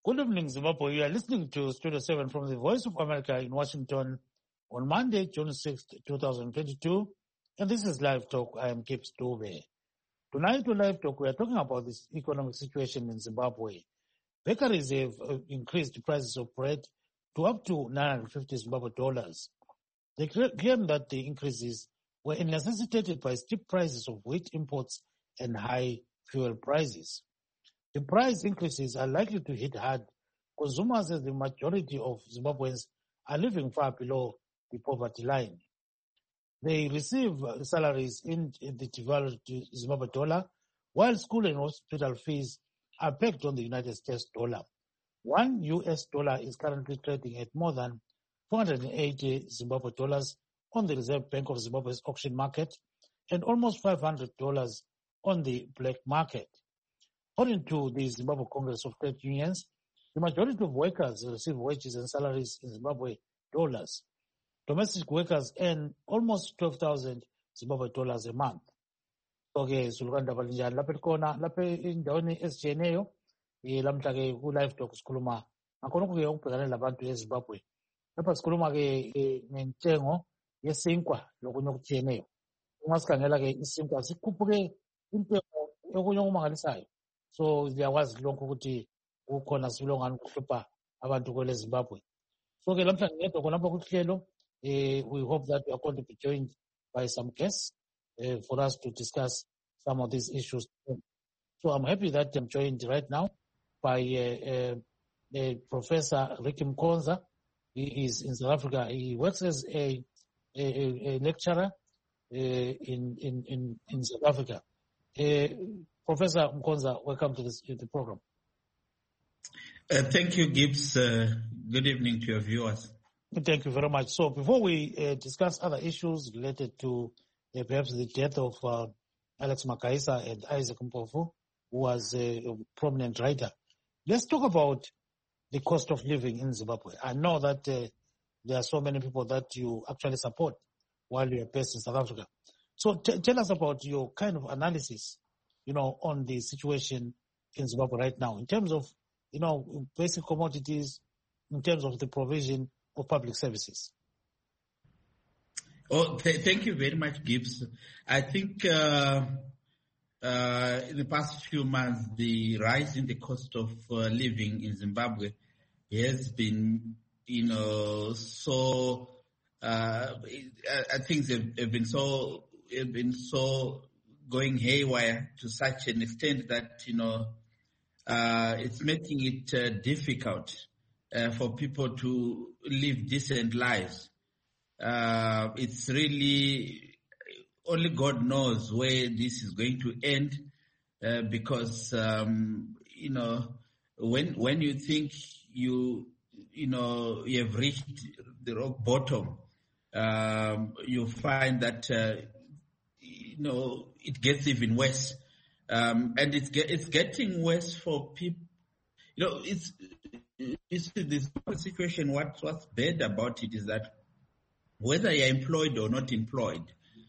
Good evening, Zimbabwe. You are listening to Studio 7 from the Voice of America in Washington on Monday, June 6th, 2022. And this is Live Talk. I am Gibbs Dube. Tonight on Live Talk, we are talking about this economic situation in Zimbabwe. Bakeries have increased prices of bread to up to 950 Zimbabwe dollars. They claim that the increases were necessitated by steep prices of wheat imports and high fuel prices. The price increases are likely to hit hard consumers, as the majority of Zimbabweans are living far below the poverty line. They receive salaries in the devalued Zimbabwe dollar, while school and hospital fees are pegged on the United States dollar. $1 is currently trading at more than 480 Zimbabwe dollars on the Reserve Bank of Zimbabwe's auction market and almost $500 on the black market. According to the Zimbabwe Congress of Trade Unions, the majority of workers receive wages and salaries in Zimbabwe dollars. Domestic workers earn almost 12,000 Zimbabwe dollars a month. Okay, sulukanda balinjani lapha khona lapha endaweni ezitshiyeneyo lamhla ke ku live talk sikhuluma ngakho ke ukubhekana labantu eZimbabwe. Lapha sikhuluma ke ngentengo yesinkwa lokunye okutshiyeneyo. Uma sikhangela ke isinkwa sikhuphuke intengo yokunye okumangalisayo. So siyakwazi lonke ukuthi ukhona sibilo ngani kuhlupha abantu kwele Zimbabwe. So ke lamhla ngedwa khonapha kuhlelo we hope that we are going to be joined by some guests for us to discuss some of these issues. So I'm happy that I'm joined right now by Professor Ricky Mkonza. He is in South Africa. He works as a lecturer in South Africa. Professor Mkonza, welcome to the program. Thank you, Gibbs. Good evening to your viewers. Thank you very much. So before we discuss other issues related to perhaps the death of Alex Makaisa and Isaac Mpofu, who was a prominent writer, let's talk about the cost of living in Zimbabwe. I know that there are so many people that you actually support while you are based in South Africa. So tell us about your kind of analysis, on the situation in Zimbabwe right now, in terms of, basic commodities, in terms of the provision of public services. Thank you very much, Gibbs. I think in the past few months, the rise in the cost of living in Zimbabwe has been, so things have been so going haywire to such an extent that it's making it difficult for people to live decent lives. It's really, only God knows where this is going to end, because when you think you have reached the rock bottom, you find that it gets even worse, and it's getting worse for people. It's this situation. What's bad about it is that whether you're employed or not employed,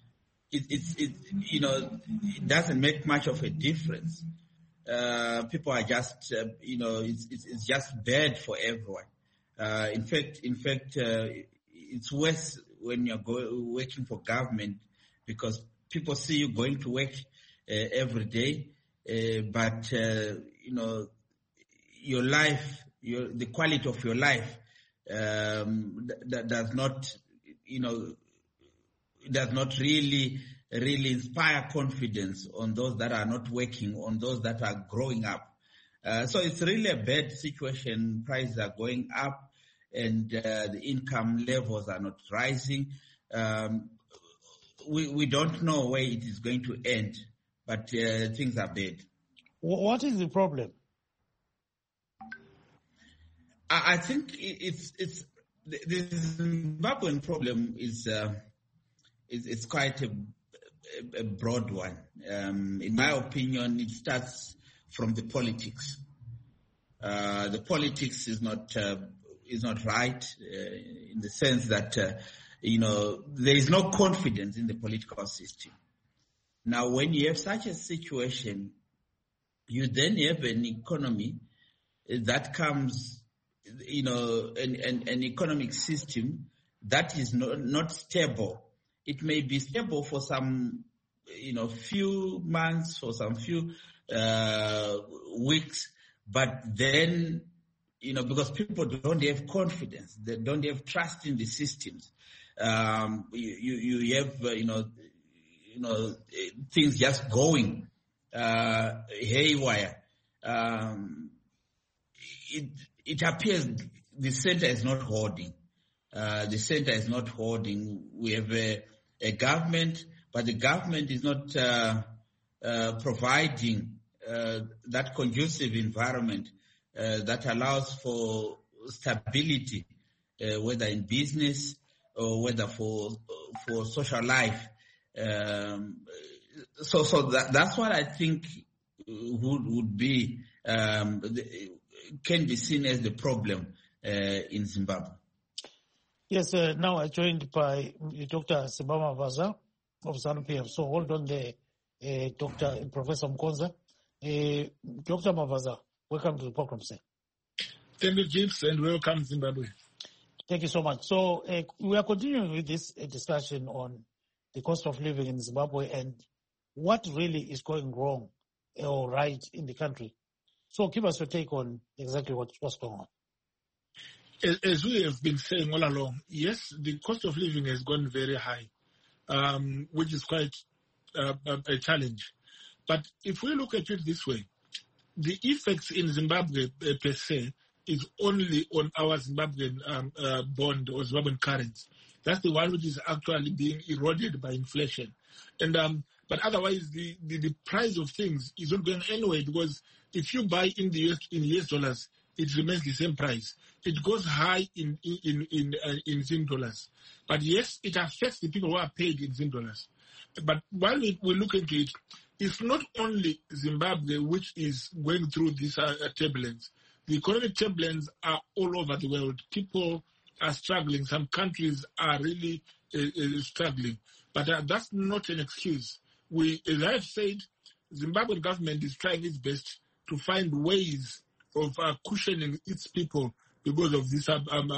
it doesn't make much of a difference. People are just it's just bad for everyone. In fact, it's worse when you're working for government, because people see you going to work every day, but your life, the quality of your life that does not really inspire confidence on those that are not working, on those that are growing up. So it's really a bad situation. Prices are going up, and the income levels are not rising. We don't know where it is going to end, but things are bad. What is the problem? I think it's the Zimbabwean problem is quite a broad one. In my opinion, it starts from the politics. The politics is not right in the sense that there is no confidence in the political system. Now, when you have such a situation, you then have an economy that comes, an economic system that is not stable. It may be stable for some, few months, for some few weeks, but then, because people don't have confidence, they don't have trust in the systems. You have, things just going haywire. It appears the center is not holding. The center is not holding. We have a government, but the government is not providing that conducive environment that allows for stability, whether in business or whether for social life. So that's what I think would be can be seen as the problem in Zimbabwe. Yes, now I'm joined by Dr. Sibama Vaza of ZANU-PF. So hold on there, Professor Mkonza. Dr. Mavaza, welcome to the program, sir. Thank you, Gibbs, and welcome, Zimbabwe. Thank you so much. So we are continuing with this discussion on the cost of living in Zimbabwe and what really is going wrong or right in the country. So give us your take on exactly what's going on. As we have been saying all along, yes, the cost of living has gone very high, which is quite a challenge. But if we look at it this way, the effects in Zimbabwe per se is only on our Zimbabwean bond or Zimbabwean currency. That's the one which is actually being eroded by inflation. And but otherwise, the price of things is not going anywhere, because if you buy in the US dollars, it remains the same price. It goes high in Zim dollars. But yes, it affects the people who are paid in Zim dollars. But while we look into it, it's not only Zimbabwe which is going through this turbulence. The economic turbulence are all over the world. People are struggling. Some countries are really struggling. But that's not an excuse. As I've said, the Zimbabwean government is trying its best to find ways of cushioning its people because of these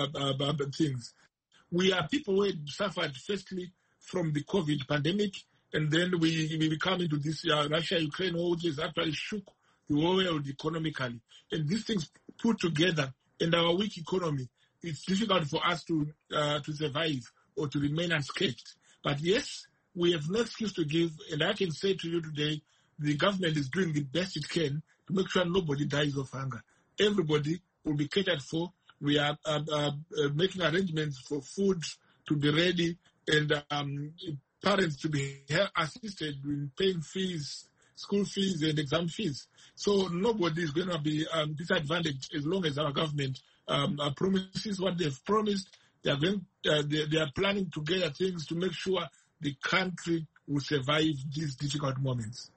things. We are people who had suffered firstly from the COVID pandemic, and then we come into this Russia-Ukraine war, which has actually shook the whole world economically. And these things put together, and our weak economy, it's difficult for us to survive or to remain unscathed. But yes, we have no excuse to give, and I can say to you today, the government is doing the best it can to make sure nobody dies of hunger. Everybody will be catered for. We are making arrangements for food to be ready, and parents to be assisted in paying fees, school fees and exam fees. So nobody is going to be disadvantaged as long as our government promises what they've promised. They are planning together things to make sure the country will survive these difficult moments.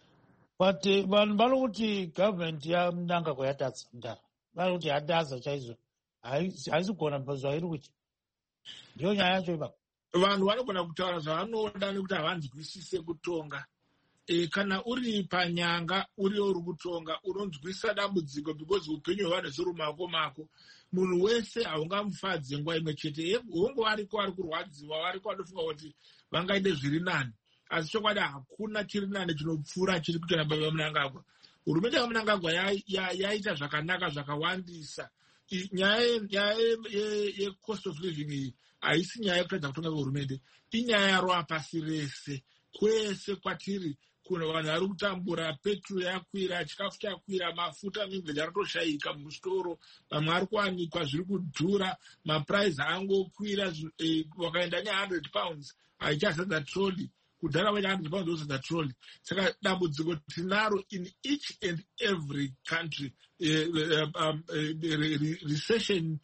But vanhu vanoti government yamunanga kwayatadza mundara vanoti yatadza chaizvo haisi kugona zvairi kuita ndiyo nyaya yacho ipapo. Vanhu vanogona kutaura zvavanoda nekuti havanzwisise kutonga. Kana uri panyanga uri kutonga unonzwisa dambudziko because upenyu hwevanhu zviri mumako mako. Munhu wese haungamufadze nguva imwe chete. Hongo variko vari kurwadziwa, variko vanofunga kuti vangaite zviri nani. Asi chokwadi hakuna chiri nani chinopfuura chiri kuita naBaba Mnangagwa. Hurumende yaMnangagwa yaita zvakanaka zvakawandisa. Nyaya ye-cost of living iyi haisi nyaya yekutadza kutonga kwehurumende. Inyaya yaroa pasi rese. Kwese kwatiri kuna vanhu vari kutambura, petrol yakwira, chikafu chakwira, mafuta mimvedzi aritoshayika muzvitoro, vamwe ari kuwanikwa zviri kudhura, mapuraizi angokwira, wakaenda ne100 haichazadza troli. Kudhara waita 100 pounds wozadza troli. Saka dambudziko tinaro in each and every country. Recession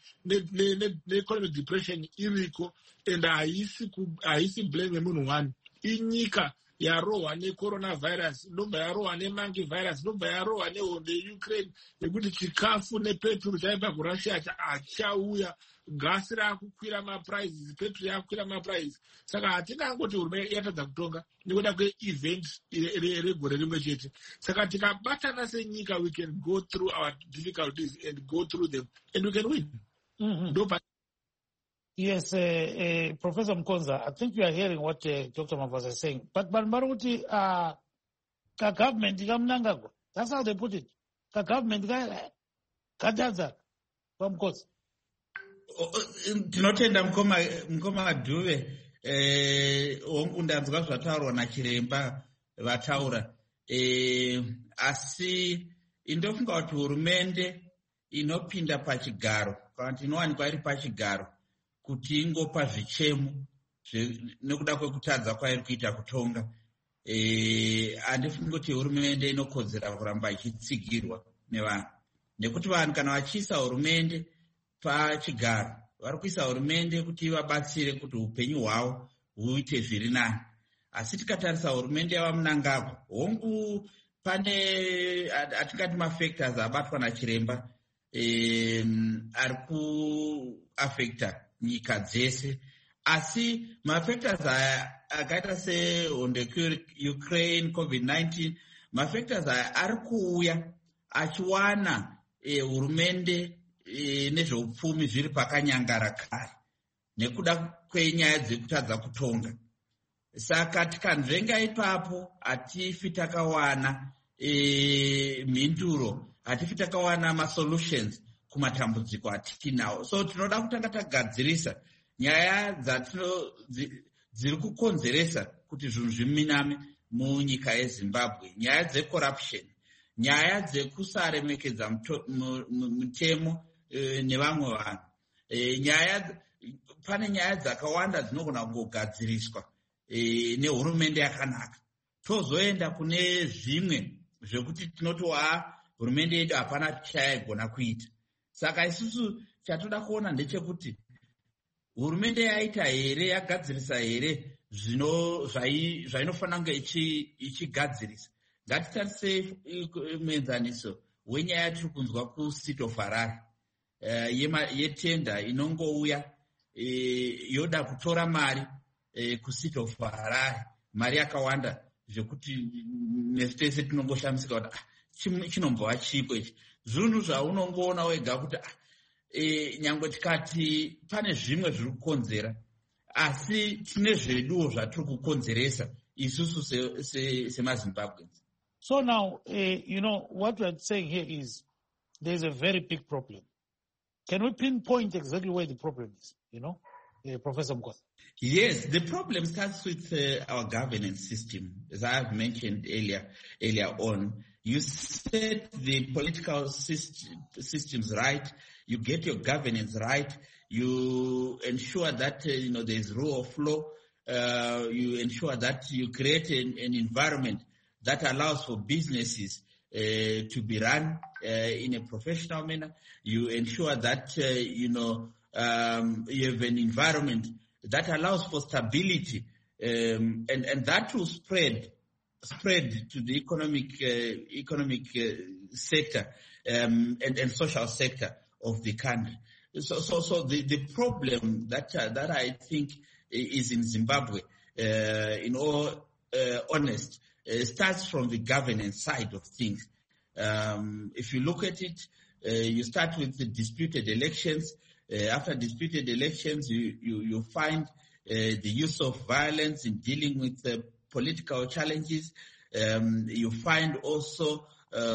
ne-economic depression iriko, and haisi blame yemunhu one. Inyika yarohwa necoronavirus, ndobva yarohwa nemonkey virus, ndobva yarohwa nehondo yeukraine yekuti chikafu nepeturu chaibva kurussia hachauya, gasi raakukwira maprizes, peturu yakukwira maprizes. Saka hatingangoti hurumende yatadza kutonga nekuda kweevent regore rimwe chete. Saka tikabatana senyika, we can go through our difficulties and go through them and we can win. Yes, Professor Mkonza, I think you are hearing what Dr. Mavaza is saying. But Maruti, ka government ikamnangagwa. That's how they put it. Ka government kadaza pamkosi. Tinotenda mkoma Dhuve ndanzwa zvataurwa naChiremba vataura. Asi indofunga kuti hurumende inopinda pachigaro kana kuti inowanikwa iri pachigaro kuti ingopa zvichemo nekuda kwekutadza kwairi kuita kutonga. Handifungi kuti hurumende inokodzera kuramba ichitsigirwa nevanhu, nekuti vanhu kana vachiisa hurumende pachigaro vari kuisa hurumende kuti vabatsire kuti upenyu hwavo huite zviri nani. Asi tikatarisa hurumende yavaMnangagwa, hongu pane atingati mafactors abatwa naChiremba ari kuafecta nyika dzese, asi mafactors aya akaita sehondo Ukraine, COVID-19, mafactors aya ari kuuya achiwana hurumende nezveupfumi zviri pakanyangara kare nekuda kwenyaya dzekutadza kutonga. Saka tikanzvenga ipapo hatifi takawana mhinduro, hatifi takawana masolutions kumatambudziko atinawo. So tinoda kutanga tagadzirisa nyaya dziri kukonzeresa kuti zvinhu zviminame munyika yeZimbabwe, nyaya dzecorruption, nyaya dzekusaremekedza mutemo nevamwe vanhu. Pane nyaya dzakawanda dzinogona kungogadziriswa nehurumende yakanaka. Tozoenda kune zvimwe zvekuti tinoti hurumende yedu hapana chaigona kuita. Saka isusu chatoda kuona ndechekuti hurumende yaita here, yagadzirisa here zvainofanira kunge ichigadzirisa. Ngatitarise muenzaniso wenyaya tiri kunzwa kuSeat of Harare yetenda inongouya yoda kutora mari kuSeat of Harare, mari yakawanda zvekuti nesu tese tinongoshamisika kuti chinombova chipo ichi. Zvinhu zvaunongoona wega kuti nyangwe tikati pane zvimwe zviri kukonzera, asi tine zveduwo zvatiri kukonzeresa isusu semaZimbabweans. So now, what we're saying here is there's a very big problem. Can we pinpoint exactly where the problem is, Professor Mkonza? Yes, the problem starts with our governance system. As I have mentioned earlier on, you set the political systems right, you get your governance right, you ensure that there's rule of law, you ensure that you create an environment that allows for businesses to be run in a professional manner. You ensure that you have an environment that allows for stability, and that will spread to the economic sector and social sector of the country. So the problem that I think is in Zimbabwe, in all honesty, starts from the governance side of things. If you look at it, you start with the disputed elections. After disputed elections, you find the use of violence in dealing with political challenges. You find also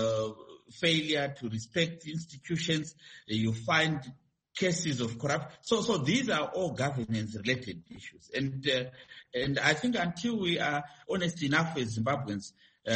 failure to respect institutions. You find cases of corruption. So these are all governance-related issues. And I think until we are honest enough as Zimbabweans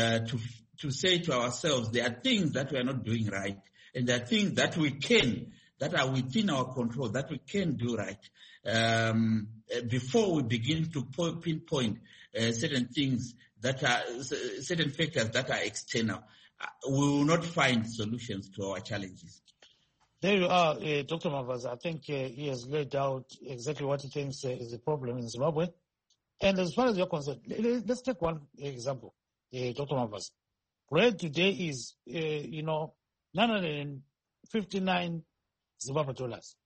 to say to ourselves, there are things that we are not doing right, and there are things that that are within our control, that we can do right, before we begin to pinpoint certain things certain factors that are external, we will not find solutions to our challenges. There you are, Dr. Mavaza. I think he has laid out exactly what he thinks is the problem in Zimbabwe. And as far as you're concerned, let's take one example, Dr. Mavas. Bread today is, 959 Zimbabwe dollars.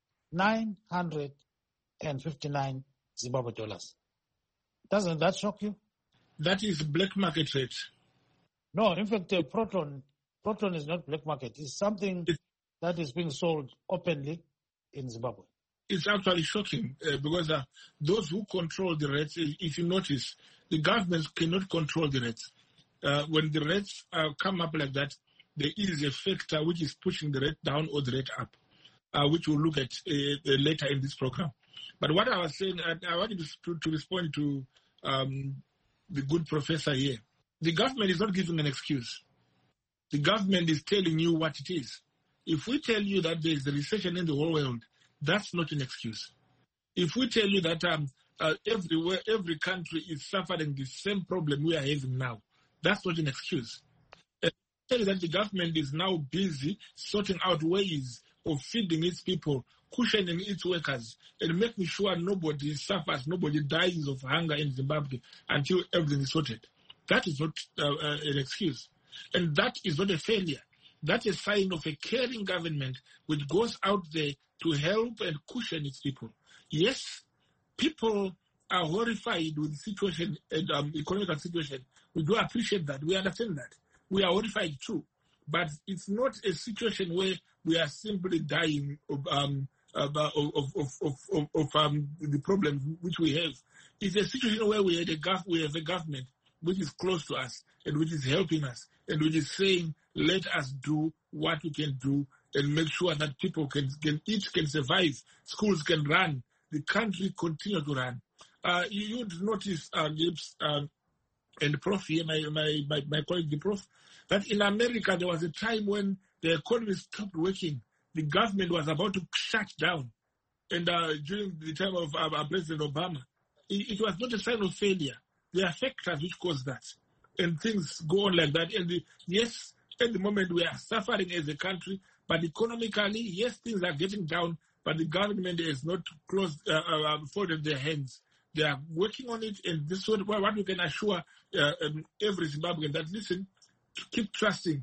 959 Zimbabwe dollars. Doesn't that shock you? That is black market rate. No, in fact, Proton is not black market. It's something that is being sold openly in Zimbabwe. It's actually shocking because those who control the rates, if you notice, the governments cannot control the rates. When the rates come up like that, there is a factor which is pushing the rate down or the rate up, which we'll look at later in this program. But what I was saying, I wanted to respond to the good professor here. The government is not giving an excuse. The government is telling you what it is. If we tell you that there is a recession in the whole world, that's not an excuse. If we tell you that everywhere, every country is suffering the same problem we are having now, that's not an excuse. And tell you that the government is now busy sorting out ways of feeding its people, cushioning its workers, and making sure nobody suffers, nobody dies of hunger in Zimbabwe until everything is sorted. That is not an excuse. And that is not a failure. That's a sign of a caring government which goes out there to help and cushion its people. Yes, people are horrified with the situation and economic situation. We do appreciate that. We understand that. We are horrified too. But it's not a situation where we are simply dying of the problems which we have. It's a situation where we have a government which is close to us and which is helping us and which is saying, let us do what we can do and make sure that people can eat, can survive, schools can run, the country continue to run. You'd notice, Gibbs, and Prof here, my colleague, the Prof, that in America there was a time when the economy stopped working. The government was about to shut down. And during the time of President Obama, it was not a sign of failure. There are factors which cause that. And things go on like that. And yes, at the moment we are suffering as a country, but economically, yes, things are getting down, but the government has not folded their hands. They are working on it, and this is what we can assure every Zimbabwean that, listen, keep trusting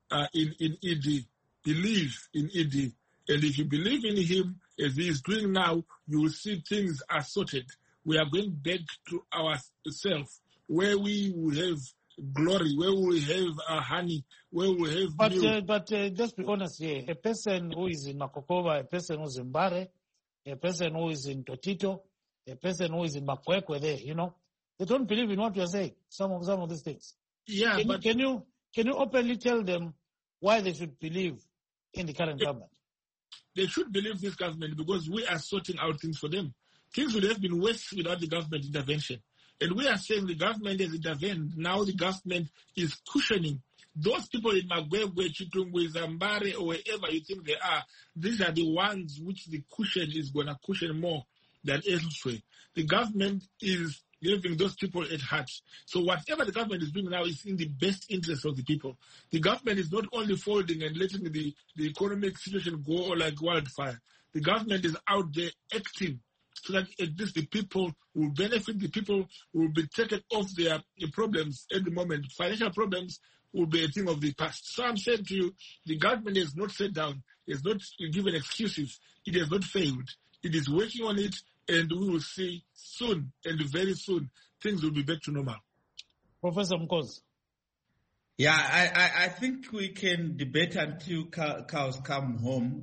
in ED. Believe in ED. And if you believe in him, as he is doing now, you will see things are sorted. We are going back to ourselves, where we will have glory, where we will have honey, where we will have milk. But just be honest here, a person who is in Makokova, a person who is in Mbare, a person who is in Totito, a person who is in Makwekwe there, they don't believe in what you are saying, some of these things. Yeah, can you openly tell them why they should believe in the current government? They should believe this government because we are sorting out things for them. Things would have been worse without the government intervention. And we are saying the government has intervened. Now the government is cushioning. Those people in Magwegwe, Chitungwe, Zambare, or wherever you think they are, these are the ones which the cushion is going to cushion more than elsewhere. The government is giving those people at heart. So whatever the government is doing now is in the best interest of the people. The government is not only folding and letting the economic situation go like wildfire. The government is out there acting so that at least the people will benefit, the people will be taken off their problems at the moment. Financial problems will be a thing of the past. So I'm saying to you, the government has not sat down, has not given excuses, it has not failed. It is working on it, and we will see soon, and very soon, things will be back to normal. Professor Mkosi. Yeah, I think we can debate until cows come home.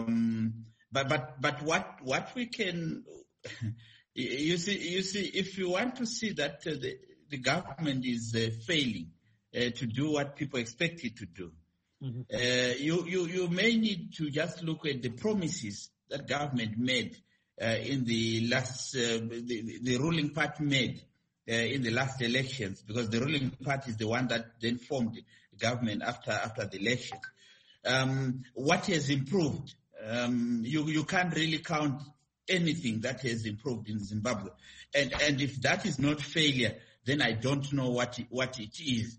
But what we can, you see, if you want to see that the government is failing to do what people expect it to do, you may need to just look at the promises that government made in the last, the ruling party made in the last elections, because the ruling party is the one that then formed the government after the election. What has improved? You can't really count anything that has improved in Zimbabwe, and if that is not failure, then I don't know what it is.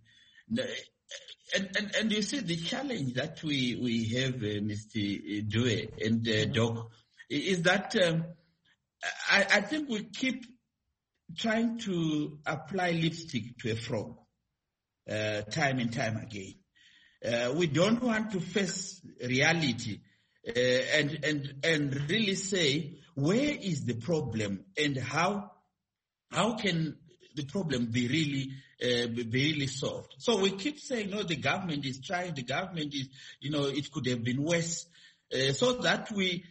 And you see the challenge that we have, Mr. Due and Doc, is that I think we keep trying to apply lipstick to a frog time and time again. We don't want to face reality and really say, where is the problem and how can the problem be really solved? So we keep saying, no, the government is trying, the government is, it could have been worse, so that we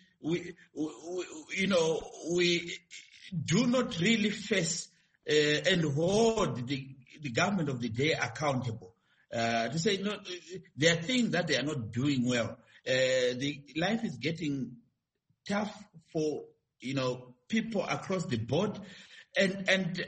do not really face and hold the government of the day accountable. To say, no, there are things that they are not doing well. The life is getting tough for people across the board, and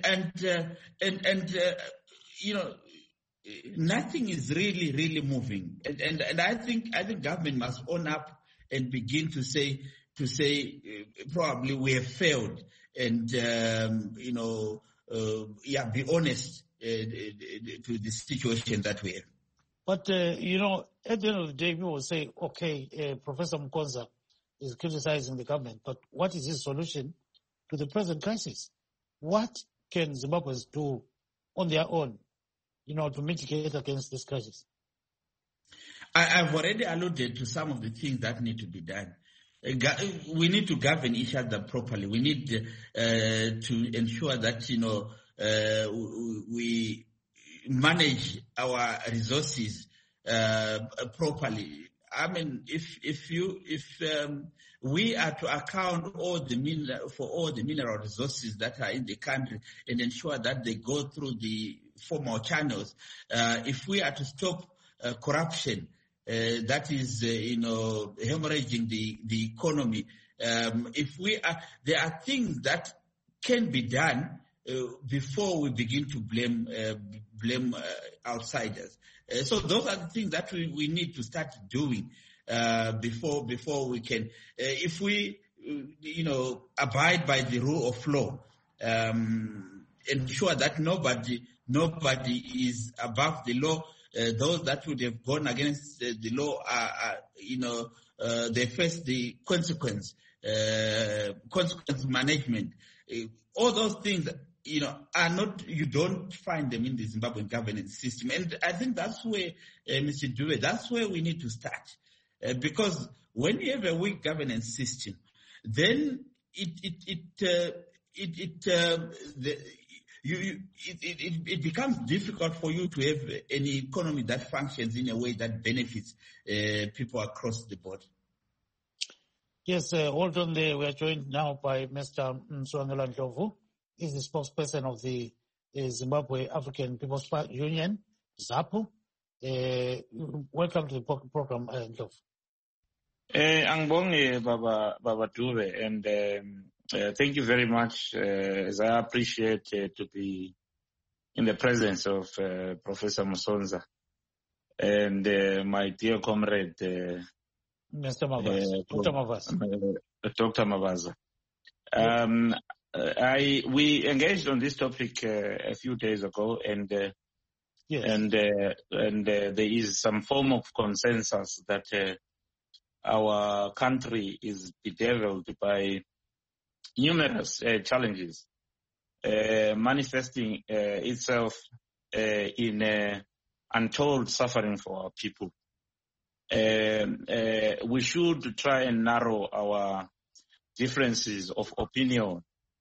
nothing is really moving. And I think government must own up and begin to say probably we have failed, and be honest to the situation that we have. But at the end of the day, people will say, okay, Professor Mkonza is criticizing the government, but what is his solution to the present crisis? What can Zimbabweans do on their own, to mitigate against this crisis? I've already alluded to some of the things that need to be done. We need to govern each other properly. We need to ensure that we manage our resources properly. I mean, if we are to account for all the mineral resources that are in the country and ensure that they go through the formal channels, if we are to stop corruption that is hemorrhaging the economy, there are things that can be done before we begin to blame outsiders. So those are the things that we need to start doing before we can. If we, abide by the rule of law, ensure that nobody is above the law. Those that would have gone against the law they face the consequence management. All those things, are not, you don't find them in the Zimbabwean governance system. And I think that's where, Mr. Dube, that's where we need to start. Because when you have a weak governance system, then it becomes difficult for you to have an economy that functions in a way that benefits people across the board. Yes, hold on there. We are joined now by Mr. Mswangela Ndlovu. He's the spokesperson of the Zimbabwe African People's Union, ZAPU. Welcome to the program, Ndlovu. Angbonge Baba Dube, and thank you very much. As I appreciate to be in the presence of Professor Musonza and my dear comrade, Mr. Mavaza, Dr. Mavaza. We engaged on this topic a few days ago, and yes. and there is some form of consensus that our country is bedeviled by numerous challenges, manifesting itself in untold suffering for our people. We should try and narrow our differences of opinion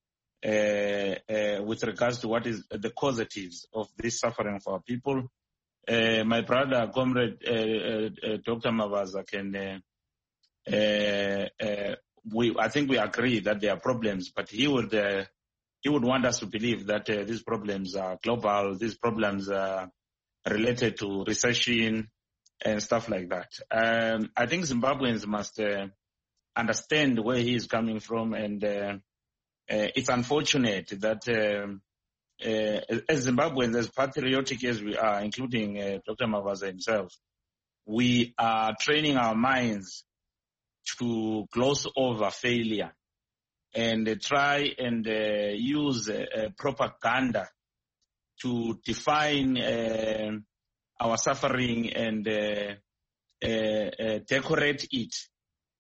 with regards to what is the causatives of this suffering for our people. My brother, comrade Dr. Mavaza, I think we agree that there are problems, but he would want us to believe that these problems are global. These problems are related to recession and stuff like that. I think Zimbabweans must understand where he is coming from, and it's unfortunate that as Zimbabweans, as patriotic as we are, including Dr. Mavaza himself, we are training our minds to gloss over failure and try and use propaganda to define our suffering and decorate it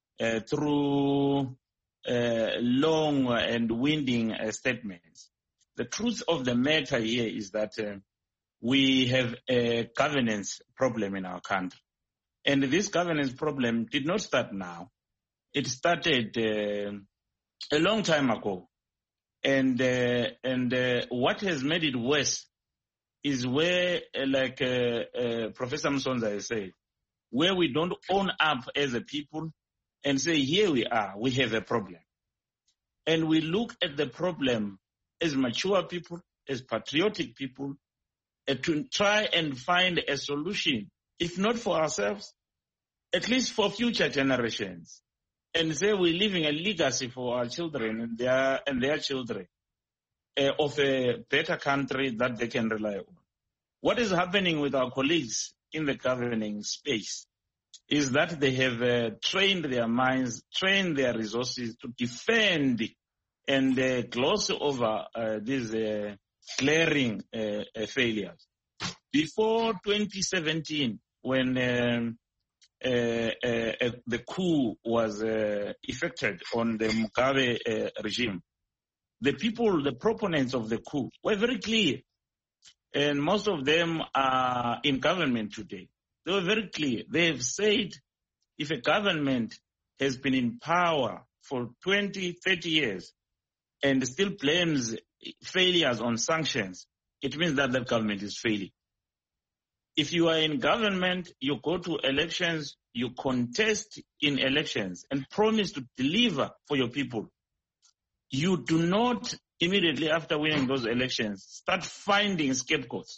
through long and winding statements. the truth of the matter here is that we have a governance problem in our country. And this governance problem did not start now. It started a long time ago. And what has made it worse is where, like Professor Msonza has said, where we don't own up as a people and say, here we are, we have a problem. And we look at the problem as mature people, as patriotic people, to try and find a solution, if not for ourselves, at least for future generations. And say we're leaving a legacy for our children and their children of a better country that they can rely on. What is happening with our colleagues in the governing space is that they have trained their minds, trained their resources to defend and gloss over these glaring failures. Before 2017, when the coup was effected on the Mugabe regime, the people, the proponents of the coup, were very clear. And most of them are in government today. They were very clear. They have said if a government has been in power for 20, 30 years and still blames failures on sanctions, it means that that government is failing. If you are in government, you go to elections, you contest in elections and promise to deliver for your people. You do not immediately after winning those elections start finding scapegoats.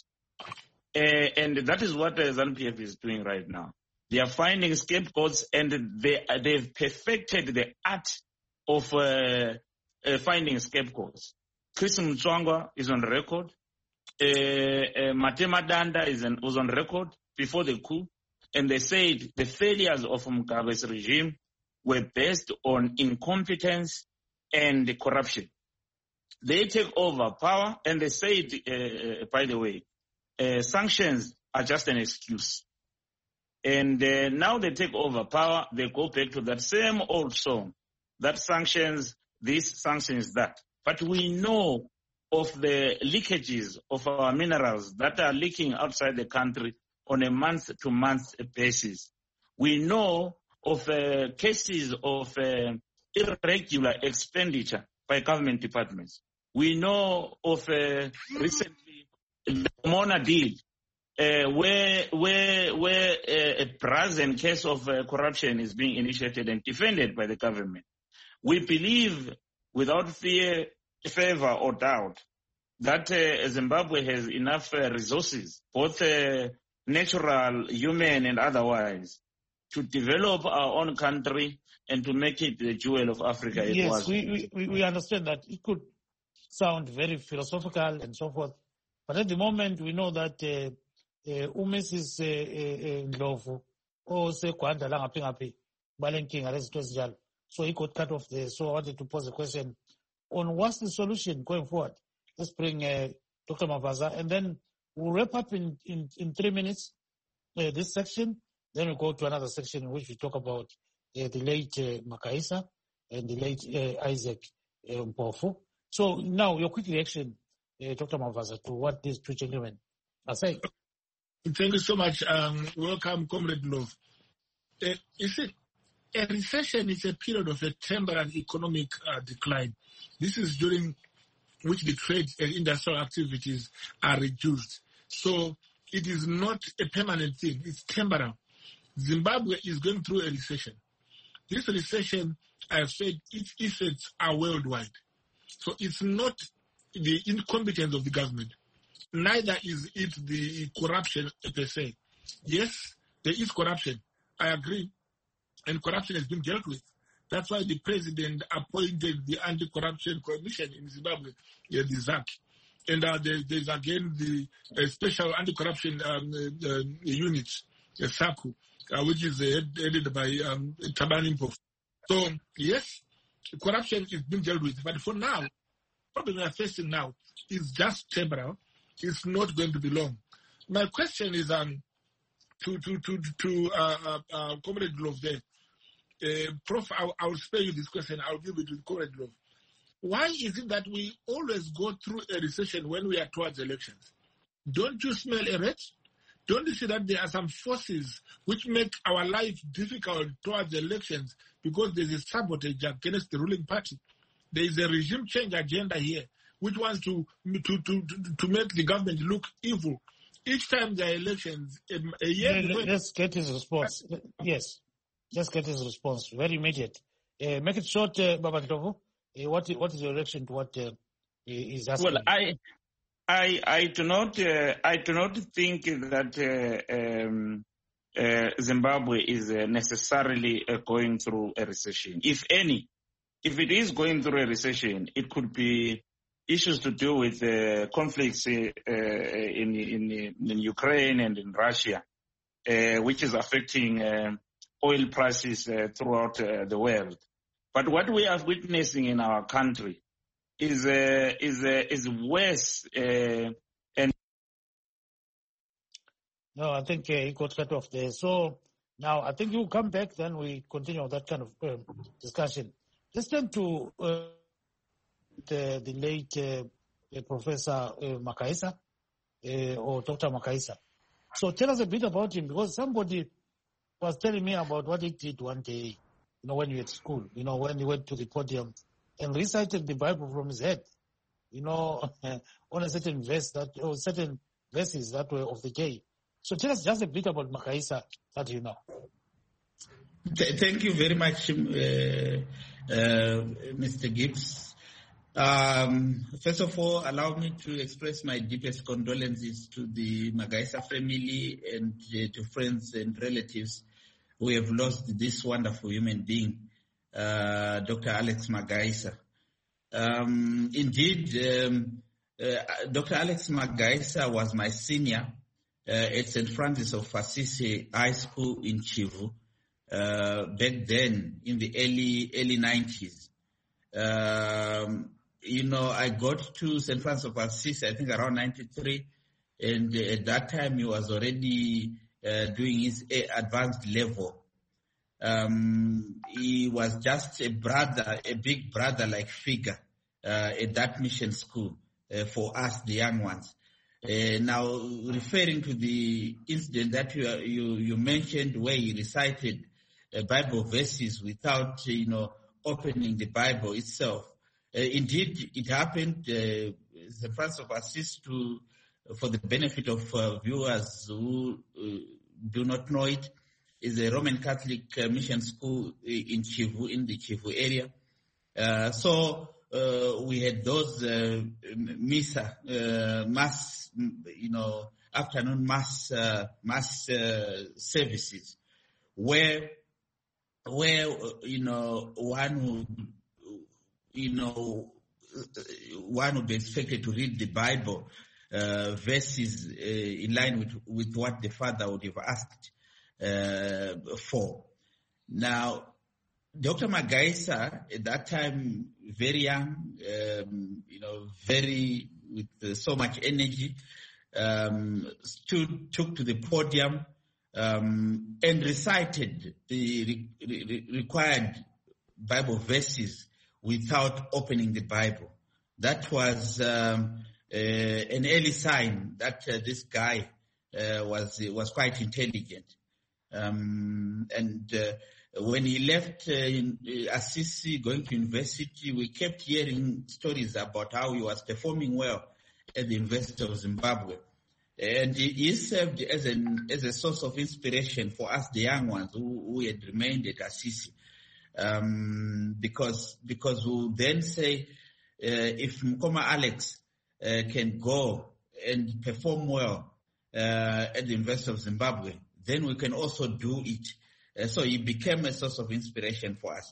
And that is what the ZANU-PF is doing right now. They are finding scapegoats and they've perfected the art of finding scapegoats. Chris Mutswangwa is on record. Matema Danda was on record before the coup, and they said the failures of Mugabe's regime were based on incompetence and corruption. They take over power, and they said, by the way, sanctions are just an excuse. And now they take over power, they go back to that same old song, that sanctions this, sanctions that. But we know of the leakages of our minerals that are leaking outside the country on a month-to-month basis. We know of cases of irregular expenditure by government departments. We know of recently the Mona deal, where a brazen case of corruption is being initiated and defended by the government. We believe, without fear, favor or doubt, that Zimbabwe has enough resources, both natural, human, and otherwise, to develop our own country and to make it the jewel of Africa. Yes, we understand that. It could sound very philosophical and so forth, but at the moment we know that Mrs. Ndlovu or Gwanda Langapingapi balenkinga lezinto ezinjalo, so he got cut off there. So I wanted to pose a question on what's the solution going forward. Let's bring Dr. Mavaza, and then we'll wrap up in 3 minutes this section. Then we'll go to another section in which we talk about the late Makaisa and the late Isaac Mpofu. So now your quick reaction, Dr. Mavaza, to what these two gentlemen are saying. Thank you so much. Welcome, Comrade Love. You see, a recession is a period of a temporary economic decline. This is during which the trade and industrial activities are reduced. So it is not a permanent thing, it's temporary. Zimbabwe is going through a recession. This recession, I have said, its effects are worldwide. So it's not the incompetence of the government. Neither is it the corruption per se. Yes, there is corruption. I agree. And corruption has been dealt with. That's why the president appointed the Anti-Corruption Commission in Zimbabwe, the ZAC. And there's again the Special Anti-Corruption Unit, the SACU, which is headed by Thabani Mpofu. So, yes, corruption is being dealt with. But for now, the problem we are facing now is just temporary. It's not going to be long. My question is to Comrade Love there. Prof, I'll spare you this question. I'll give it to Comrade Love. why is it that we always go through a recession when we are towards elections? Don't you smell a rat? Don't you see that there are some forces which make our life difficult towards elections because there is a sabotage against the ruling party? There is a regime change agenda here which wants to make the government look evil. Each time there are elections, a year... Let's get his response. Yes, let's get his response. Very immediate. Make it short, Baba Ndlovu. What is your reaction to what is asking? Well, I do not think that Zimbabwe is necessarily going through a recession. If it is going through a recession, it could be issues to do with conflicts in Ukraine and in Russia, which is affecting oil prices throughout the world. But what we are witnessing in our country is worse. No, I think he got cut off there. So now I think you come back, then we continue that kind of discussion. Let's turn to the late Professor Makaisa, or Dr. Makaisa. So tell us a bit about him, because somebody was telling me about what he did one day, when you were at school, when he went to the podium and recited the Bible from his head, on a certain verse or certain verses that were of the day. So tell us just a bit about Makaisa that you know. Thank you very much, Mr. Gibbs. First of all, allow me to express my deepest condolences to the Makaisa family and to friends and relatives who have lost this wonderful human being, Dr. Alex Makaisa. Indeed, Dr. Alex Makaisa was my senior at St. Francis of Assisi High School in Chivu back then in the early 90s. I got to St. Francis of Assisi, I think around 93, and at that time he was already doing his advanced level. He was just a big brother-like figure at that mission school for us, the young ones. Now, referring to the incident that you mentioned, where he recited Bible verses without, opening the Bible itself. Indeed, it happened. St. Francis of Assisi, for the benefit of viewers who do not know it, is a Roman Catholic mission school in Chivu, in the Chivu area. So we had those mass, afternoon mass services, where one would be expected to read the Bible verses in line with what the father would have asked for. Now, Dr. Makaisa, at that time, very young, very with so much energy, took to the podium and recited the required Bible verses without opening the Bible. That was an early sign that this guy was quite intelligent. When he left Assisi, going to university, we kept hearing stories about how he was performing well at the University of Zimbabwe. And he served as a source of inspiration for us, the young ones who had remained at Assisi. Because we'll then say, if Mkoma Alex can go and perform well at the University of Zimbabwe, then we can also do it. So he became a source of inspiration for us.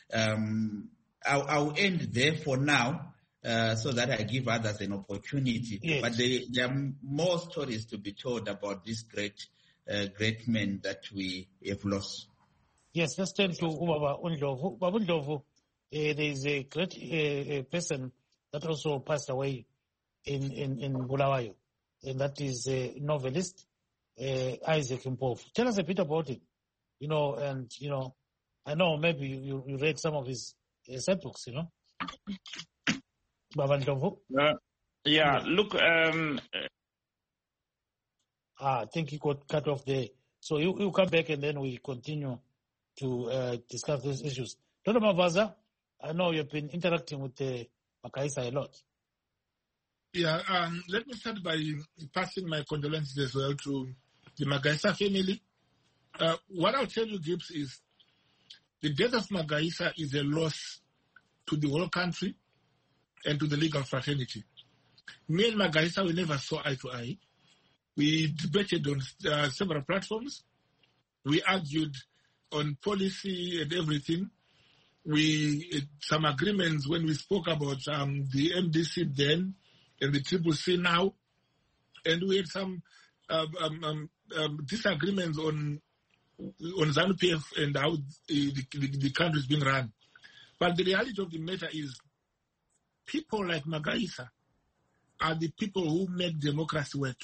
I'll end there for now, so that I give others an opportunity. Yes. But there are more stories to be told about this great man that we have lost. Yes, let's turn to Baba Ndlovu. Baba Ndlovu, there is a great person that also passed away in Bulawayo, and that is a novelist, Isaac Mpofu. Tell us a bit about him. I know maybe you read some of his books, Baba Ndlovu? Yeah, look, I think he got cut off there. So you come back and then we continue to discuss these issues. Dr. Mavaza, I know you've been interacting with Magaisa a lot. Yeah, let me start by passing my condolences as well to the Magaisa family. What I'll tell you, Gibbs, is the death of Magaisa is a loss to the whole country and to the legal fraternity. Me and Magaisa, we never saw eye to eye. We debated on several platforms. We argued on policy and everything. We had some agreements when we spoke about the MDC then and the CCC now. And we had some disagreements on ZANU-PF and how the country is being run. But the reality of the matter is people like Magaisa are the people who make democracy work.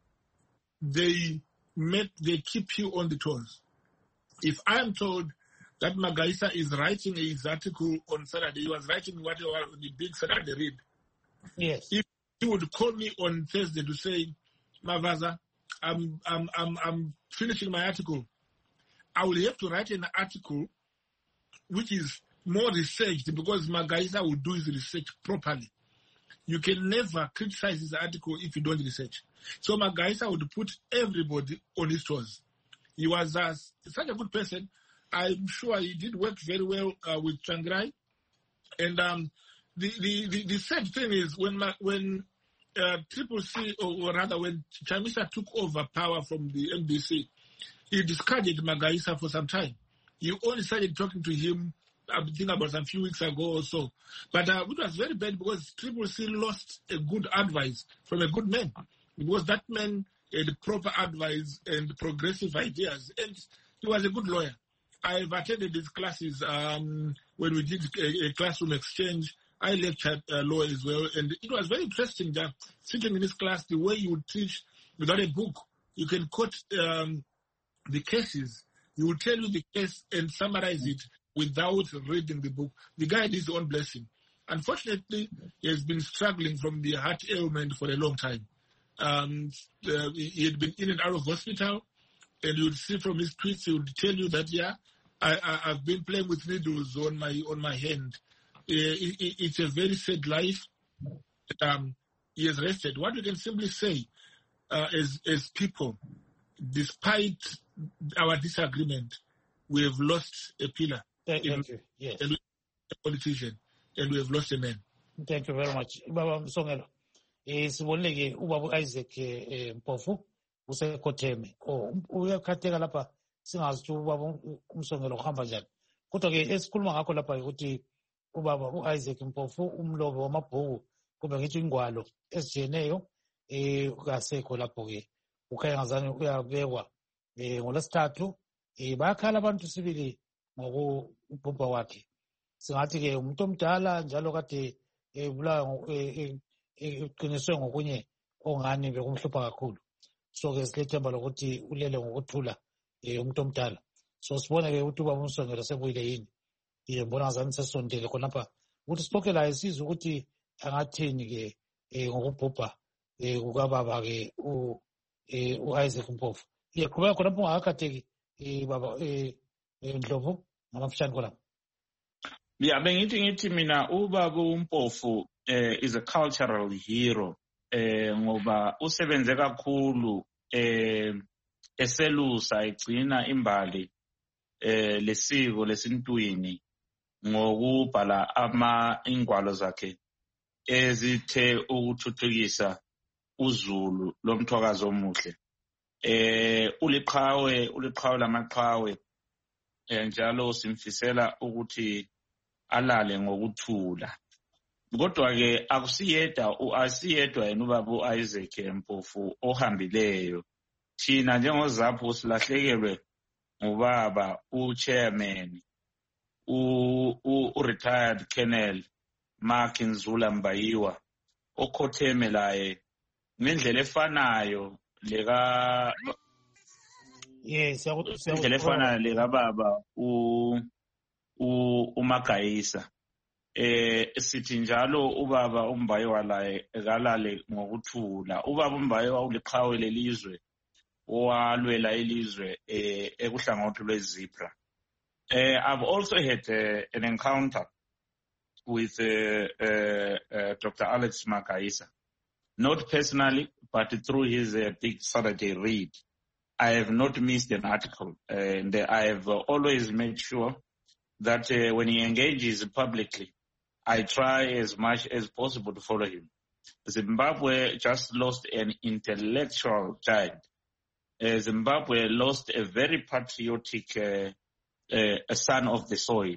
They keep you on the toes. If I am told that Magaisa is writing his article on Saturday, he was writing whatever the big Saturday read. Yes. If he would call me on Thursday to say, Mavaza, I'm finishing my article, I will have to write an article which is more researched because Magaisa will do his research properly. You can never criticize his article if you don't research. So Magaisa would put everybody on his toes. He was such a good person. I'm sure he did work very well with Tsvangirai. And the sad thing is when CCC, or rather when Chamisa took over power from the MDC, he discarded Magaisa for some time. He only started talking to him, I think about a few weeks ago or so. But it was very bad because CCC lost a good advice from a good man. Because that man had proper advice and progressive ideas. And he was a good lawyer. I've attended his classes when we did a classroom exchange. I lectured law as well. And it was very interesting that sitting in this class, the way you would teach without a book, you can quote the cases. He will tell you the case and summarize it without reading the book. The guy had his own blessing. Unfortunately, he has been struggling from the heart ailment for a long time. He had been in and out of hospital, and you would see from his tweets, he would tell you that, yeah, I've been playing with needles on my hand. It's a very sad life. He has rested. What we can simply say as people, despite our disagreement, we have lost a pillar. Thank you. Yes. And a politician, and we have lost a man. Thank you very much. Baba Msongelo. Sibonile ubaba Isaac Mpofu usekhotheme. Uyakhatheka lapha singazi ukuthi ubaba Msongelo uhamba njani. Kodwa ke esikhuluma ngakho lapha ukuthi ubaba Isaac Mpofu umlobo wamabhuku kumbe ngithi ingwalo ezijeneyo kasekho lapho ke. Ukhaya ngazani uyabekwa ngolesithathu bayakhala abantu sibili ngokubhubha wakhe. Singathi ke umuntu omdala njalo kade ebulawa eqiniswe ngokunye ongani bekumhlupha kakhulu. So ke silethemba lokuthi ulele ngokuthula umuntu omdala. So sibone ke ukuthi ubaba uMsongelo sebuyile yini. Ngibona ngazani sesondele khonapha ukuthi sipoke la isizwe ukuthi angathini ke ngokubhubha kukababa ke uIsaac Mpofu. Qhubeka khonapha ungakhatheki baba Ndlovu ngamafishane khonapha. Yeah, bengithi mina ubaba uMpofu is a cultural hero ngoba usebenze kakhulu eselusa egcina imbali lesiko lesintwini ngokubhala ingwalo zakhe ezithe ukuthuthukisa uZulu lomthwakazi omuhle. Uliqhawe lamaqhawe njalo simfisela ukuthi alale ngokuthula. Kodwa ke asiyedwa yena ubaba uIsaac Mpofu ohambileyo. Thina njengozapho silahlekelwe ngubaba uchairman u-retired Colonel Mark Nzula Mbayiwa okhotheme laye ngendlela efanayo leka ngendlela efanayo leka baba uMagaisa. sithi njalo ubaba uMbayiwa la ekalale ngokuthula. Ubaba uMbayiwa uliqhawe lelizwe walwela ilizwe ekuhlangothi lweZebra. I've also had an encounter with Dr. Alex Magaisa, not personally, but through his big Saturday read. I have not missed an article, and I have always made sure that when he engages publicly, I try as much as possible to follow him. Zimbabwe just lost an intellectual giant. Zimbabwe lost a very patriotic son of the soil.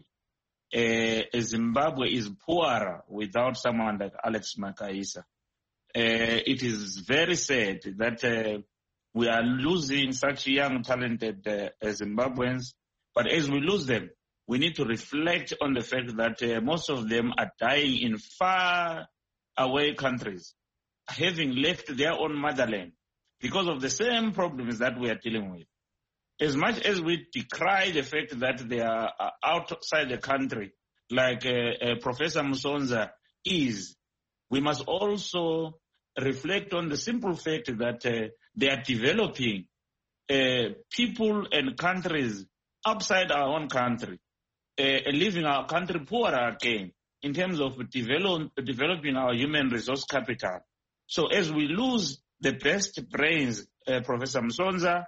Zimbabwe is poorer without someone like Alex Magaisa. It is very sad that we are losing such young, talented Zimbabweans, but as we lose them, we need to reflect on the fact that most of them are dying in far away countries, having left their own motherland because of the same problems that we are dealing with. As much as we decry the fact that they are outside the country, like Professor Musonza is, we must also reflect on the simple fact that they are developing people and countries outside our own country, leaving our country poorer again in terms of developing our human resource capital. So as we lose the best brains, Professor Musonza,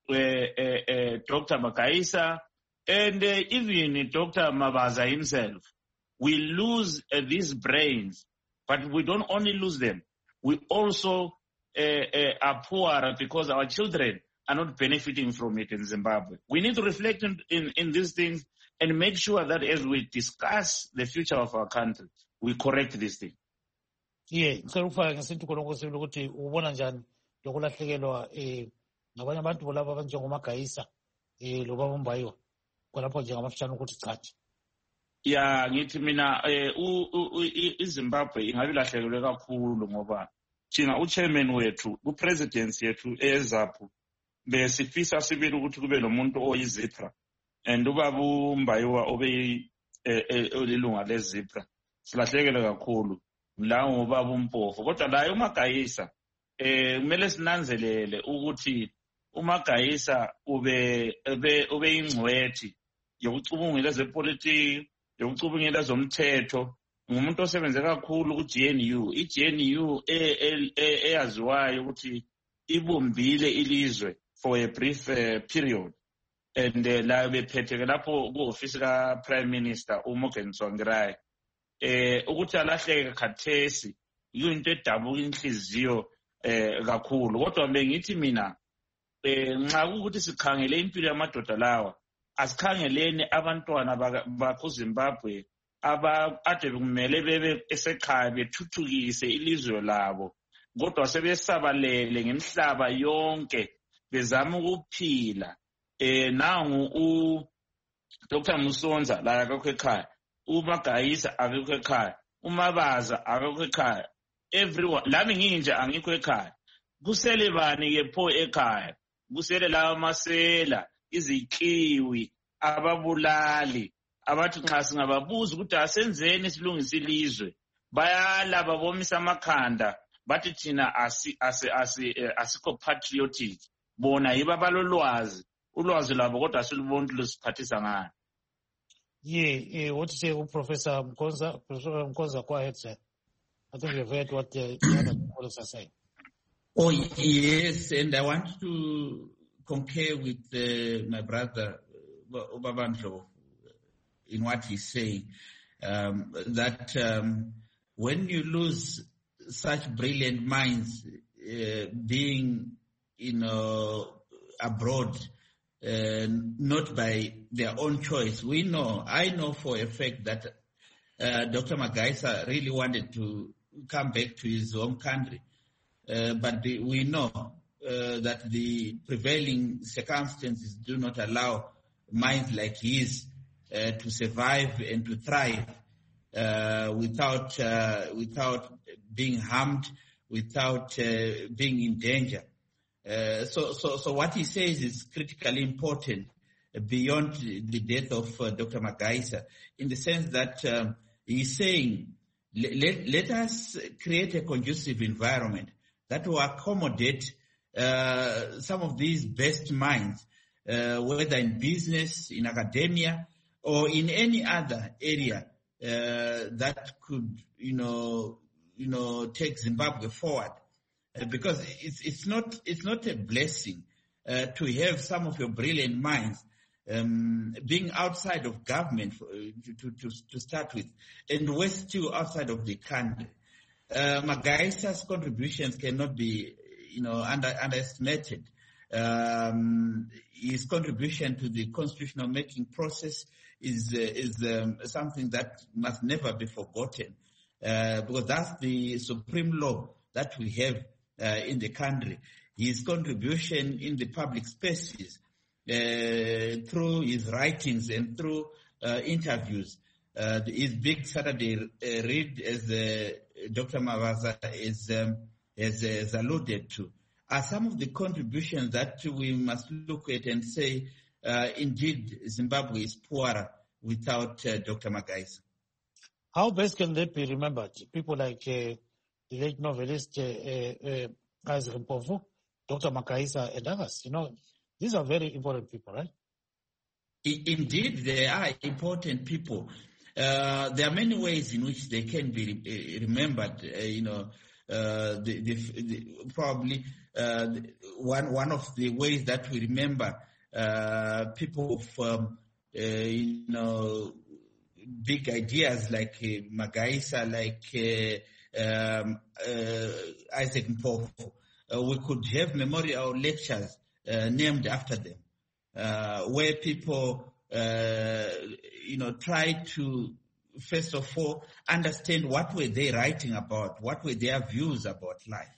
Dr. Magaisa, and even Dr. Mabaza himself, we lose these brains, but we don't only lose them, we also are poorer because our children are not benefiting from it in Zimbabwe. We need to reflect in these things and make sure that as we discuss the future of our country, we correct this thing. Yeah, ngicela ukufaka ngesintu khona ukuthi ubona njani lokulahlekelwa ngabanye abantu bolabo abanjengoMagaisa lobaba uMbayiwa khonapho nje ngamafishane ukuthi chathi. Ya ngithi mina iZimbabwe ingabe lahlekelwe kakhulu ngoba thina uchairman wethu upresidency yethu eZAPU besifisa sibili ukuthi kube nomuntu oyiZebra and ubaba uMbayiwa obe olilunga leZebra silahlekele kakhulu la ngobaba uMpofu kodwa la uMagaisa kumele sinanzelele ukuthi uMagaisa ube ingcwethi yokucubungela ezepolitiki yokucubungela zomthetho ngumuntu osebenze kakhulu ku-GNU. I-GNU eyaziwayo ukuthi ibumbile ilizwe for a brief period and la bephetheke lapho ku-ofisi ka-Prime Minister uMorgan Tsvangirai. Ukuthi alahleke khathesi yinto edabuka inhliziyo kakhulu kodwa bengithi mina nxa ukuthi sikhangele impilo yamadoda lawa asikhangeleni abantwana bakuZimbabwe ade kumele bebe esekhaya bethuthukise ilizwe labo kodwa sebesabalele ngemihlaba yonke bezama ukuphila. Nangu Dr. Musonza la akakho ekhaya, uMagaisa akakho ekhaya, uMabaza akakho ekhaya, everyone lami nginje angikho ekhaya. Kusele bani ke pho ekhaya? Kusele lawa masela, izikiwi, ababulali, abathi nxa singababuza ukuthi asenzeni silungisa ilizwe bayala babomisa amakhanda bathi thina asikho patriotic bona yiba balolwazi ulwazi lwabo kodwa asilubontu lusiphathisa ngani. Yeah, what to say, Professor Mkonza? Professor Mkonza, go ahead, sir. I think you've heard what the other colleagues are saying. Oh, yes, and I want to concur with my brother, Ubabandlo, in what he's saying, that when you lose such brilliant minds being, abroad, not by their own choice, I know for a fact that Dr. Magaisa really wanted to come back to his home country. But we know that the prevailing circumstances do not allow minds like his to survive and to thrive without being harmed, without being in danger. So what he says is critically important beyond the death of Dr. Magaisa, in the sense that He's saying, let us create a conducive environment that will accommodate some of these best minds, whether in business, in academia, or in any other area that could, take Zimbabwe forward. Because it's not a blessing to have some of your brilliant minds being outside of government to start with, and we're still outside of the country. Magaisa's contributions cannot be, underestimated. His contribution to the constitutional making process is something that must never be forgotten, because that's the supreme law that we have in the country. His contribution in the public spaces, through his writings and through interviews, his big Saturday read, as Dr. Mabaza has alluded to, are some of the contributions that we must look at and say, indeed, Zimbabwe is poorer without Dr. Magaisa. How best can they be remembered? People like the late novelist Isaac Mpofu, Dr. Magaisa, and others. These are very important people, right? Indeed, they are important people. There are many ways in which they can be remembered. Probably one of the ways that we remember people of big ideas like Magaisa, like Isaac Mpofu. We could have memorial lectures named after them, where people, try to, first of all, understand what were they writing about, what were their views about life.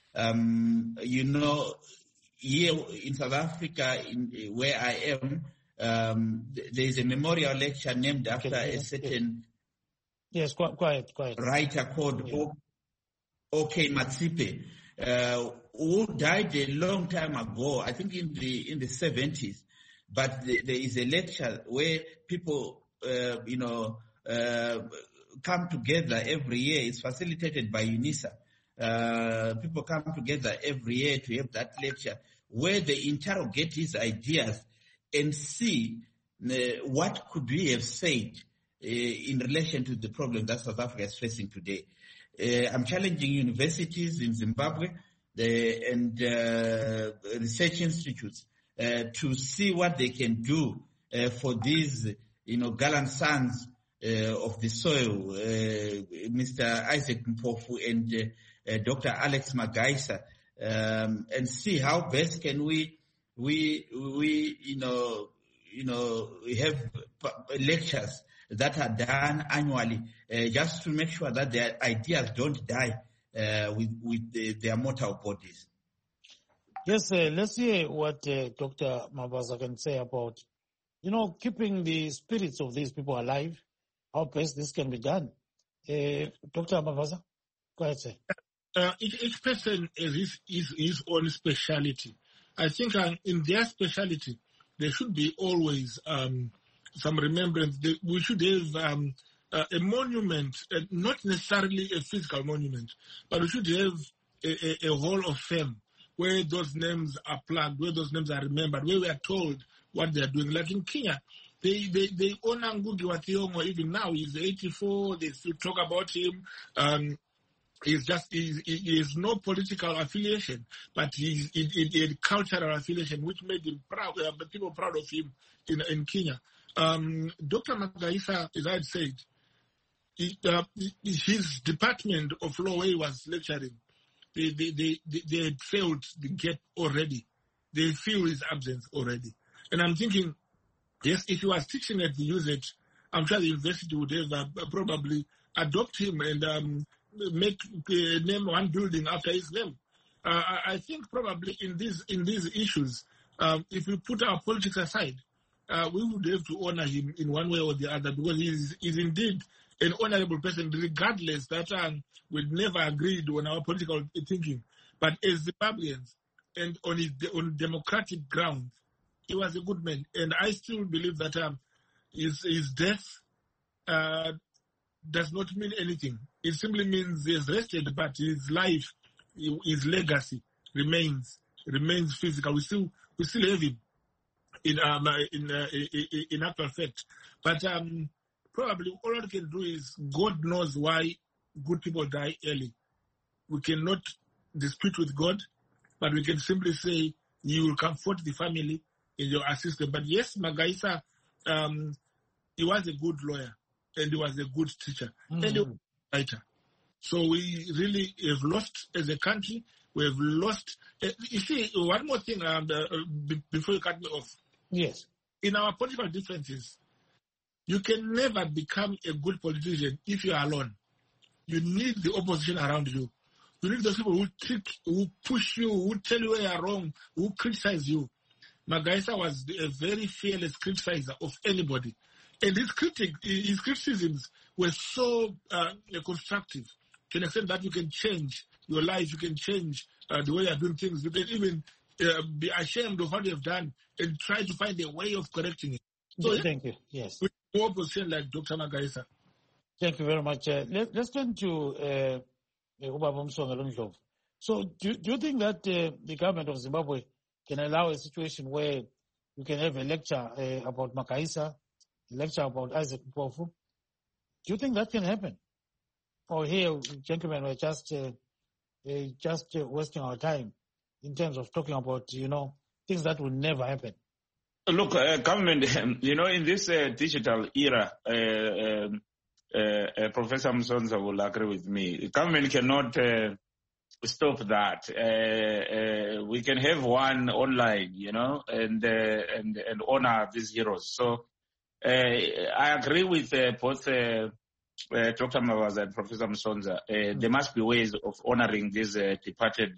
Here in South Africa, where I am, there is a memorial lecture named after a certain quiet writer called O.K. Matsipe, who died a long time ago, I think in the 70s. But there is a lecture where people, come together every year. It's facilitated by UNISA. People come together every year to have that lecture where they interrogate his ideas and see what could we have said in relation to the problem that South Africa is facing today. I'm challenging universities in Zimbabwe and research institutes to see what they can do for these, gallant sons of the soil, Mr. Isaac Mpofu and Dr. Alex Magaisa, and see how best can we have lectures that are done annually, just to make sure that their ideas don't die with their mortal bodies. Yes, let's hear what Dr. Mabaza can say about, keeping the spirits of these people alive, how best this can be done. Dr. Mabaza, go ahead, sir. Each person has his own speciality. I think in their speciality, there should be always some remembrance. We should have a monument, not necessarily a physical monument, but we should have a hall of fame where those names are plugged, where those names are remembered, where we are told what they are doing. Like in Kenya, they honor Ngugi wa Thiong'o even now. He's 84. They still talk about him. He has no political affiliation, but he had cultural affiliation, which made him proud. People proud of him in Kenya. Dr. Magaisa, as I had said, his department of law where he was lecturing, they had failed the gap already. They feel his absence already. And I'm thinking, yes, if he was teaching at the usage, I'm sure the university would have probably adopt him and name one building after his name. I think probably in these issues, if we put our politics aside, we would have to honor him in one way or the other, because he's indeed an honorable person, regardless that we'd never agreed on our political thinking. But as Zimbabweans and on democratic grounds, he was a good man. And I still believe that his death does not mean anything. It simply means he has rested, but his life, his legacy remains physical. We still have him in actual fact. But probably all I can do is, God knows why good people die early. We cannot dispute with God, but we can simply say you will comfort the family in your assistance. But yes, Magaisa, he was a good lawyer and he was a good teacher and he was a writer. So we really have lost as a country. We have lost. You see, one more thing before you cut me off. Yes. In our political differences, you can never become a good politician if you are alone. You need the opposition around you. You need those people who push you, who tell you where you are wrong, who criticize you. Magaisa was a very fearless criticizer of anybody. And his criticisms were so constructive to an extent that you can change your life, you can change the way you're doing things. You can even be ashamed of what you have done and try to find a way of correcting it. So, thank you. Yes. With more opposition like Dr. Magaisa. Thank you very much. Let's turn to Ubaba Msonga Lundlovu. So do you think that the government of Zimbabwe can allow a situation where you can have a lecture about Magaisa, a lecture about Isaac Mpofu? Do you think that can happen? Or here, gentlemen, we're just wasting our time in terms of talking about, things that will never happen? Look, government, in this digital era, Professor Msonza will agree with me. Government cannot stop that. We can have one online, and honor these heroes. So I agree with both Dr. Mavaza and Professor Msonza. There must be ways of honoring these departed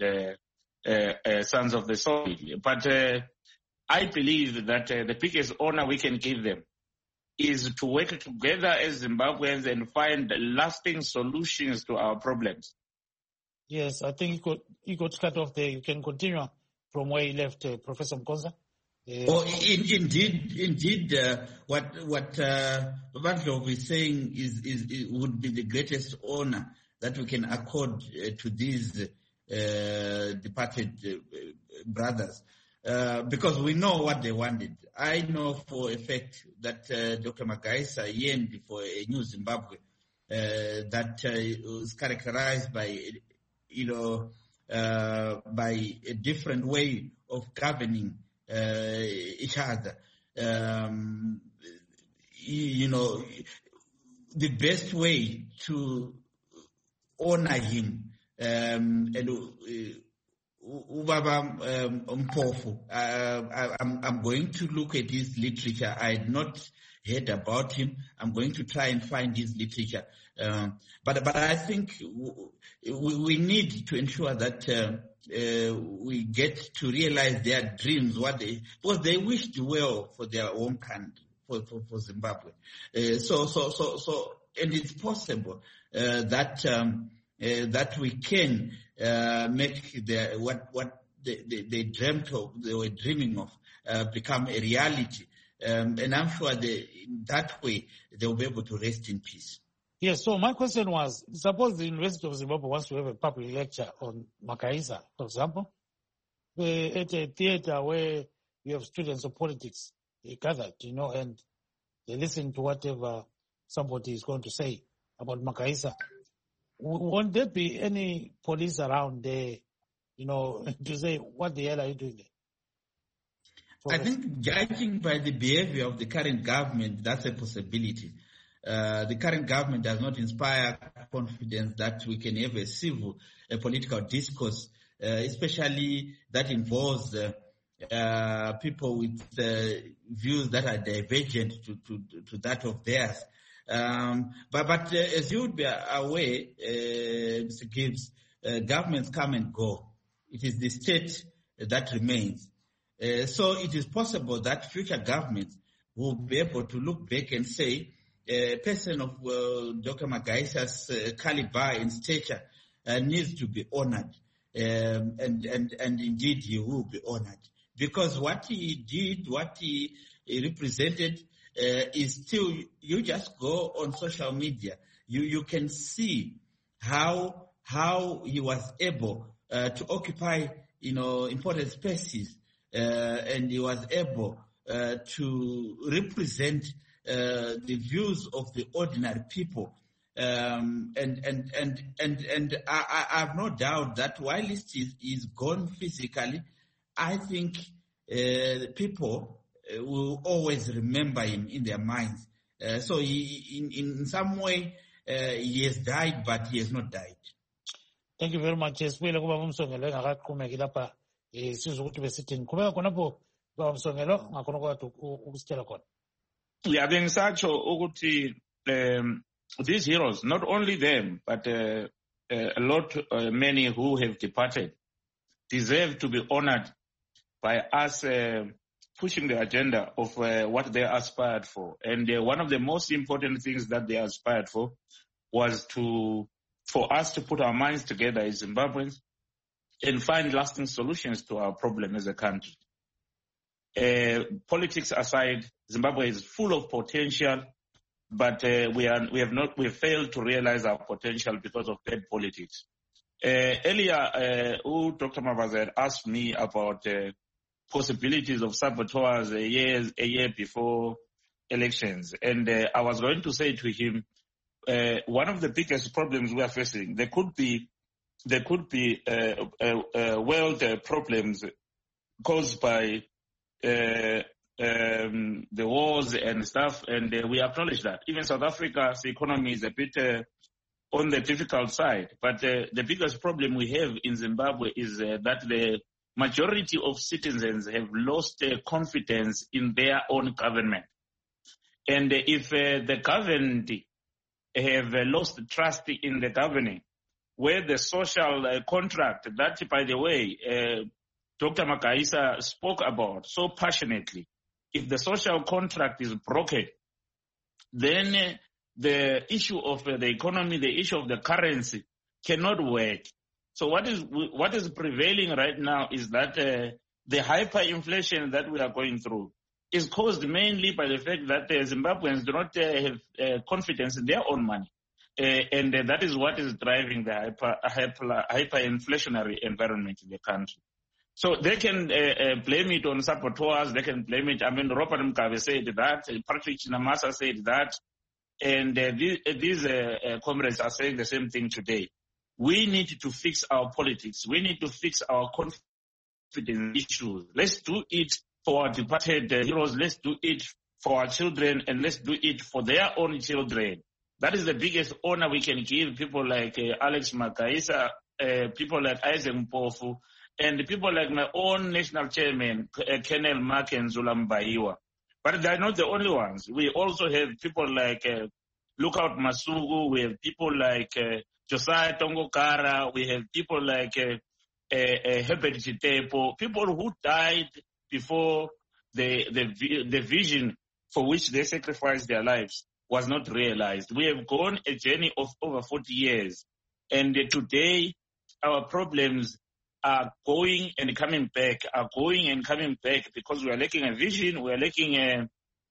sons of the soil. But I believe that the biggest honor we can give them is to work together as Zimbabweans and find lasting solutions to our problems. Yes, I think you got cut off there. You can continue from where you left, Professor Mkonza. Indeed, what Lundlovu is saying would be the greatest honor that we can accord to these departed brothers. Because we know what they wanted. I know for a fact that Dr. Magaisa yearned for a new Zimbabwe that was characterized by, by a different way of governing each other. The best way to honor him and Ubaba Mpofu, I'm going to look at his literature. I had not heard about him. I'm going to try and find his literature. But I think we need to ensure that we get to realize their dreams, because they wished well for their own country, for Zimbabwe. So, and it's possible that we can make what they dreamt of, they were dreaming of, become a reality. And I'm sure in that way they will be able to rest in peace. Yes, so my question was, suppose the University of Zimbabwe wants to have a public lecture on Magaisa, for example, at a theater where you have students of politics gathered, and they listen to whatever somebody is going to say about Magaisa. Won't there be any police around there, to say, what the hell are you doing there? I think judging by the behavior of the current government, that's a possibility. The current government does not inspire confidence that we can have a political discourse, especially that involves people with views that are divergent to that of theirs. But as you would be aware, Mr. Gibbs, governments come and go. It is the state that remains. So it is possible that future governments will be able to look back and say, a person of Dr. Magaisa's caliber and stature needs to be honored. And indeed he will be honored. Because what he did, what he represented, is still, you just go on social media. You can see how he was able to occupy, important spaces, and he was able to represent the views of the ordinary people. And I have no doubt that while he's gone physically, I think people will always remember him in their minds. So in some way, he has died, but he has not died. Thank you very much. Sibuyele kuba Msongelo engakaqhumeki lapha sizwe ukuthi besithini. Qhubeka khonapho baba Msongelo ngakhona kwathi ukusitshela khona. Yeah, bengisatsho ukuthi these heroes, not only them, but a lot, many who have departed, deserve to be honored by us pushing the agenda of what they aspired for. And one of the most important things that they aspired for was for us to put our minds together as Zimbabweans and find lasting solutions to our problem as a country. Politics aside, Zimbabwe is full of potential, but we have failed to realize our potential because of bad politics. Earlier, Dr. Mavaza had asked me about possibilities of saboteurs a year before elections, and I was going to say to him, one of the biggest problems we are facing, there could be world problems caused by the wars and stuff, and we acknowledge that. Even South Africa's economy is a bit on the difficult side, but the biggest problem we have in Zimbabwe is that the majority of citizens have lost confidence in their own government. And if the governed have lost trust in the governing, where the social contract that, by the way, Dr. Makaisa spoke about so passionately, if the social contract is broken, then the issue of the economy, the issue of the currency cannot work. So what is prevailing right now is that the hyperinflation that we are going through is caused mainly by the fact that Zimbabweans do not have confidence in their own money. And that is what is driving the hyperinflationary environment in the country. So they can blame it on saboteurs, they can blame it, Robert Mugabe said that, Patrick Chinamasa said that, and these comrades are saying the same thing today. We need to fix our politics. We need to fix our confidence issues. Let's do it for our departed heroes. Let's do it for our children, and let's do it for their own children. That is the biggest honor we can give people like Alex Makaisa, people like Isaac Mpofu, and people like my own national chairman, Colonel Maken Zulambaiwa. But they're not the only ones. We also have people like Lookout Masugu. We have people like Josiah Tongokara. We have people like Herbert Chitepo, people who died before the vision for which they sacrificed their lives was not realized. We have gone a journey of over 40 years. And today, our problems are going and coming back, because we are lacking a vision, we are lacking a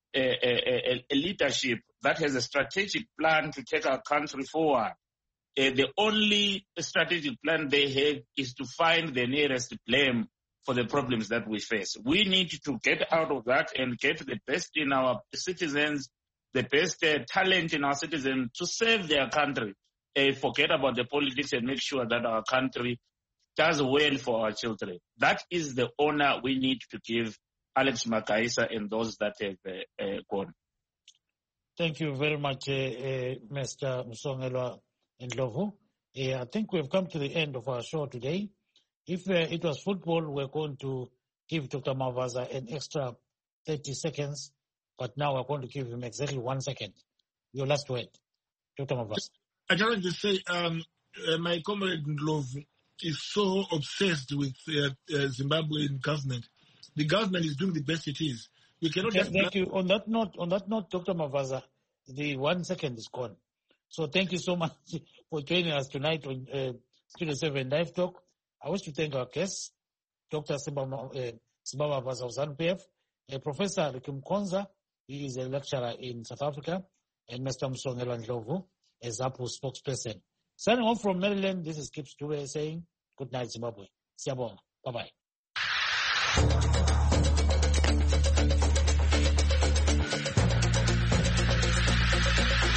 leadership that has a strategic plan to take our country forward. The only strategic plan they have is to find the nearest blame for the problems that we face. We need to get out of that and get the best in our citizens, the best talent in our citizens to serve their country. Forget about the politics and make sure that our country does well for our children. That is the honor we need to give Alex Makaisa and those that have gone. Thank you very much, Mr. Msongelo Ndlovu. I think we've come to the end of our show today. If it was football, we're going to give Dr. Mavaza an extra 30 seconds, but now we're going to give him exactly 1 second. Your last word, Dr. Mavaza. I just want to say, my comrade Ndlovu is so obsessed with Zimbabwean government. The government is doing the best it is. We cannot just... Thank you. On that note, Dr. Mavaza, the 1 second is gone. So thank you so much for joining us tonight on Studio 7 Live Talk. I wish to thank our guests, Dr. Simbaba Mavaza of ZANU-PF, Professor Rikim Konza, He is a lecturer in South Africa, and Mr. Msongelo Ndlovu, a ZAPU spokesperson. Signing off from Maryland, this is Gibbs Dube saying, good night, Zimbabwe. Siyabonga. Bye-bye.